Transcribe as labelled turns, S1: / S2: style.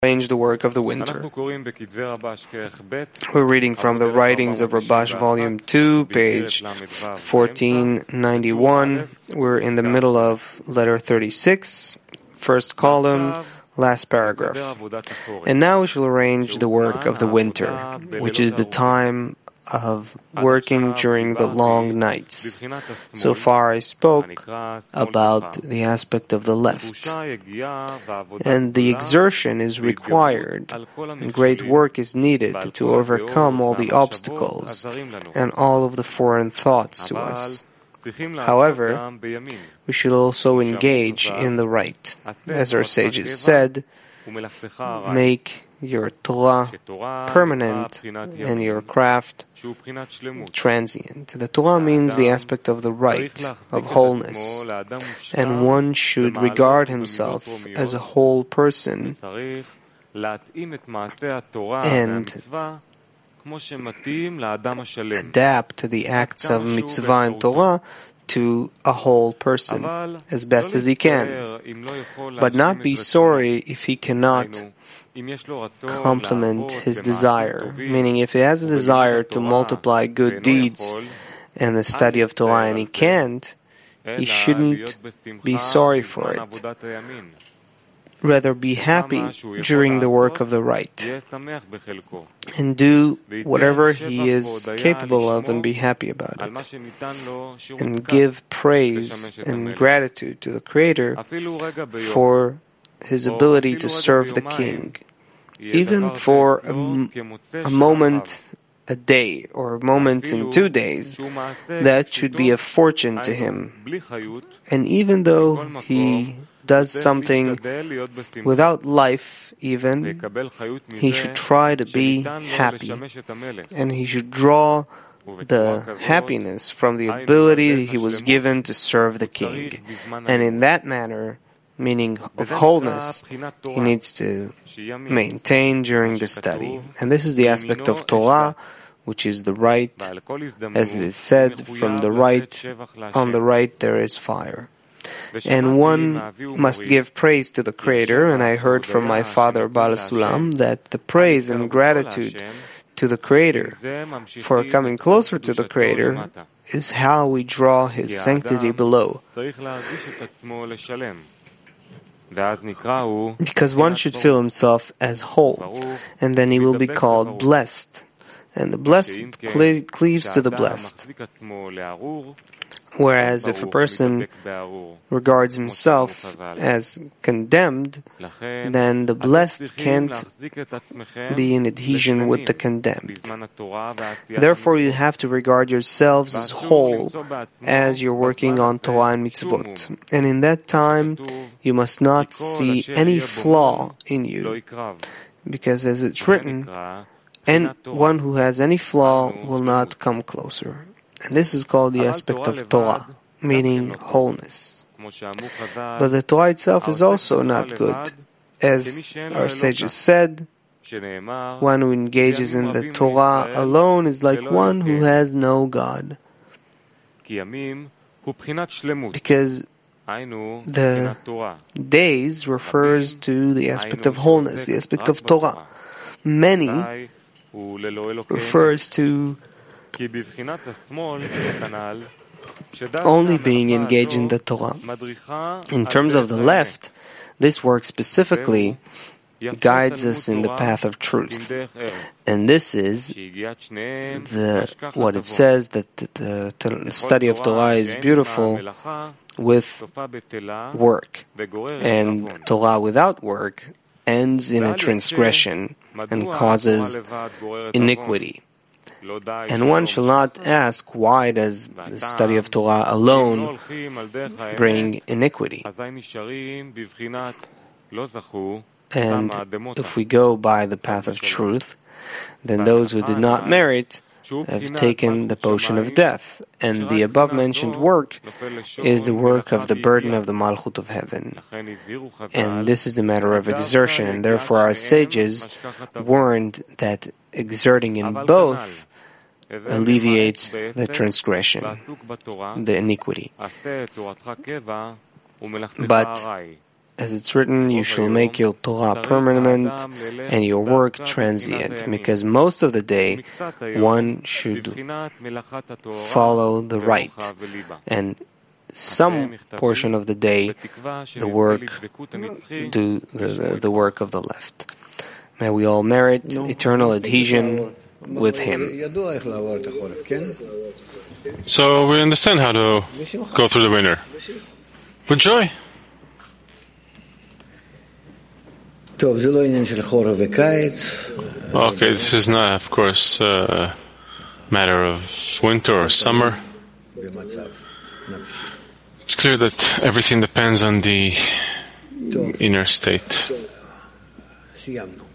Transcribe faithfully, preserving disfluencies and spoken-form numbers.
S1: arrange the work of the winter. We're reading from the writings of Rabash, volume two, page fourteen ninety-one. We're in the middle of letter thirty-six, first column, last paragraph. And now we shall arrange the work of the winter, which is the time of working during the long nights. So far I spoke about the aspect of the left. And the exertion is required, and great work is needed to overcome all the obstacles and all of the foreign thoughts to us. However, we should also engage in the right. As our sages said, make your Torah permanent and your craft transient. The Torah means the aspect of the right, of wholeness, and one should regard himself as a whole person and adapt the acts of mitzvah and Torah to a whole person as best as he can, but not be sorry if he cannot complement his desire, meaning if he has a desire to multiply good deeds and the study of Torah and he can't, he shouldn't be sorry for it. Rather, be happy during the work of the right and do whatever he is capable of and be happy about it. And give praise and gratitude to the Creator for his ability to serve the king, even for a, a moment a day or a moment in two days. That should be a fortune to him. And even though he does something without life even, he should try to be happy, and he should draw the happiness from the ability he was given to serve the king. And in that manner, meaning of wholeness, he needs to maintain during the study. And this is the aspect of Torah, which is the right. As it is said, from the right, on the right there is fire. And one must give praise to the Creator, and I heard from my father Baal Sulam that the praise and gratitude to the Creator for coming closer to the Creator is how we draw His sanctity below. Because one should feel himself as whole, and then he will be called blessed. And the blessed cle- cleaves to the blessed. Whereas if a person regards himself as condemned, then the blessed can't be in adhesion with the condemned. Therefore, you have to regard yourselves as whole as you're working on Torah and mitzvot. And in that time, you must not see any flaw in you. Because as it's written, and one who has any flaw will not come closer. And this is called the aspect of Torah, meaning wholeness. But the Torah itself is also not good. As our sages said, one who engages in the Torah alone is like one who has no God. Because the days refers to the aspect of wholeness, the aspect of Torah. Many refers to only being engaged in the Torah. In terms of the left, this work specifically guides us in the path of truth. And this is the what it says, that the, the study of Torah is beautiful with work. And Torah without work ends in a transgression and causes iniquity. And one shall not ask, why does the study of Torah alone bring iniquity? And if we go by the path of truth, then those who did not merit have taken the potion of death. And the above-mentioned work is the work of the burden of the Malchut of heaven. And this is the matter of exertion, and therefore our sages warned that exerting in both alleviates the transgression, the iniquity. But As it's written, you shall make your Torah permanent and your work transient, because most of the day one should follow the right, and some portion of the day the work do the, the, the work of the left. May we all merit eternal adhesion with Him.
S2: So we understand how to go through the winter. With joy. Okay, this is not, of course, a matter of winter or summer. It's clear that everything depends on the inner state.